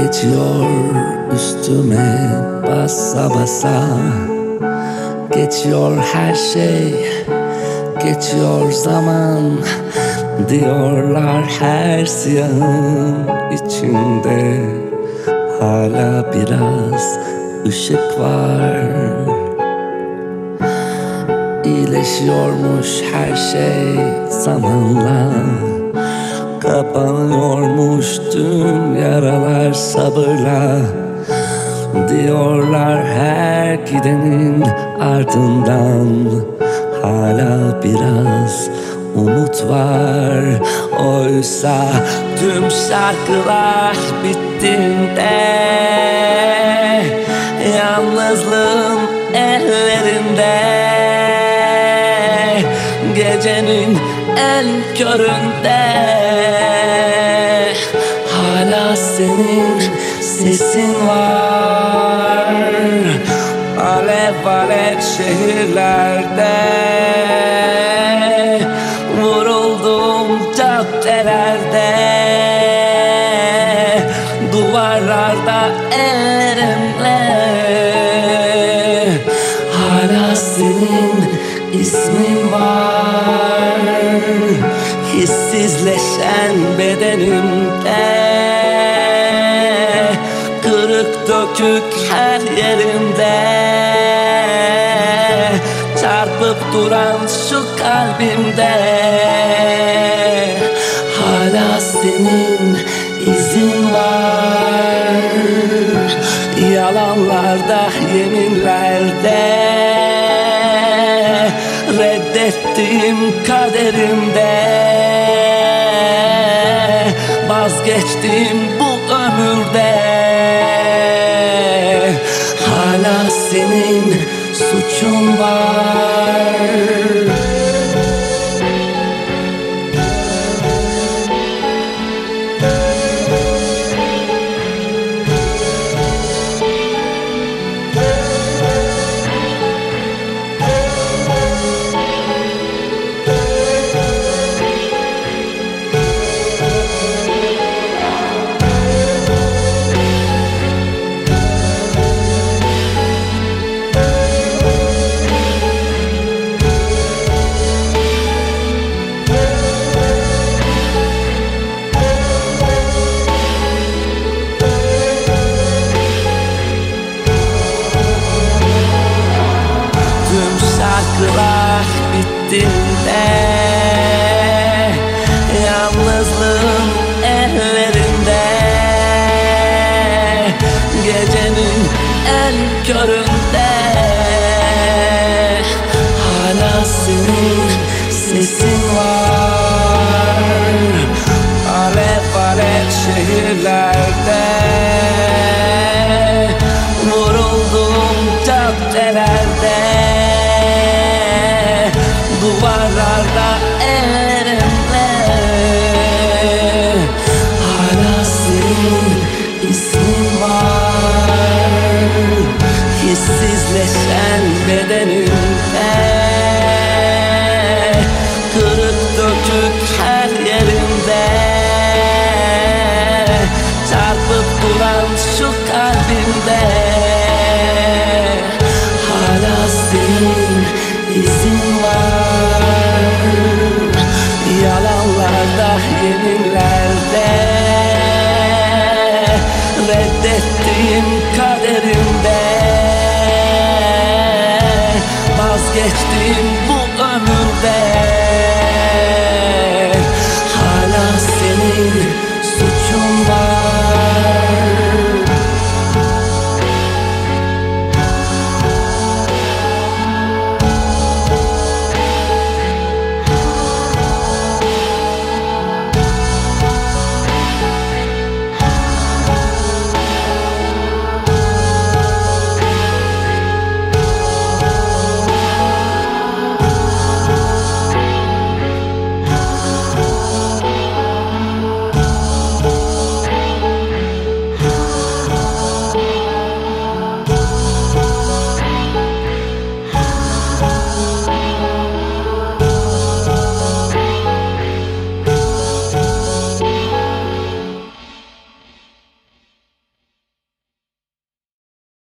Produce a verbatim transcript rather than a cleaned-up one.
Geçiyor üstüme basa basa, geçiyor her şey, geçiyor zaman. Diyorlar her siyahın içinde hala biraz ışık var. İyileşiyormuş her şey zamanla, kapanıyormuş tüm yaralar sabırla. Diyorlar her gidenin ardından hala biraz umut var. Oysa tüm şarkılar bittiğinde yalnızlığın ellerinde, gecenin en köründe hala senin sesin var. Alev alev şehirlerde, vuruldum caddelerde, duvarlarda ellerimle hala senin ismin var. Hissizleşen bedenimde, kırık dökük her yerimde, çarpıp duran şu kalbimde hala senin izin var. Yalanlarda, yeminlerde, reddettiğim kaderimde, vazgeçtiğim bu ömürde hala senin suçun var. Şarkılar bittiğinde, yalnızlığın ellerinde, gecenin en köründe hala senin sesin var. Alev alev şehirlerde, vuruldum caddelerde, duvarlarda ellerimle hala senin ismin var. Hissizleşen bedenimde, kırık dökük her yerimde, çarpıp duran şu kalbimde hala senin izin var. Yalanlarda, yeminlerde, reddettiğim kaderimde, vazgeçtiğim